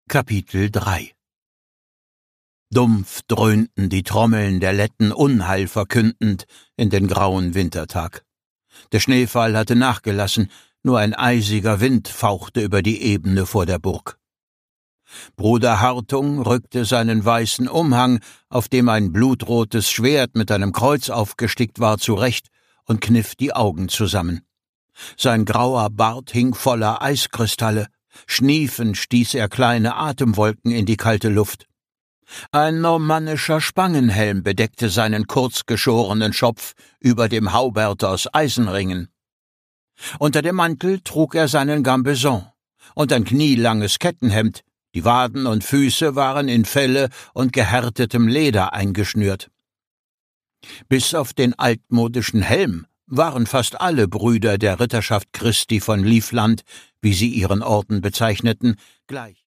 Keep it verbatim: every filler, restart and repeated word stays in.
Kapitel drei. Dumpf dröhnten die Trommeln der Letten Unheil verkündend in den grauen Wintertag. Der Schneefall hatte nachgelassen, nur ein eisiger Wind fauchte über die Ebene vor der Burg. Bruder Hartung rückte seinen weißen Umhang, auf dem ein blutrotes Schwert mit einem Kreuz aufgestickt war, zurecht und kniff die Augen zusammen. Sein grauer Bart hing voller Eiskristalle, schniefend stieß er kleine Atemwolken in die kalte Luft. Ein normannischer Spangenhelm bedeckte seinen kurzgeschorenen Schopf über dem Haubert aus Eisenringen. Unter dem Mantel trug er seinen Gambeson und ein knielanges Kettenhemd, die Waden und Füße waren in Felle und gehärtetem Leder eingeschnürt. Bis auf den altmodischen Helm waren fast alle Brüder der Ritterschaft Christi von Livland, wie sie ihren Orden bezeichneten, gleich.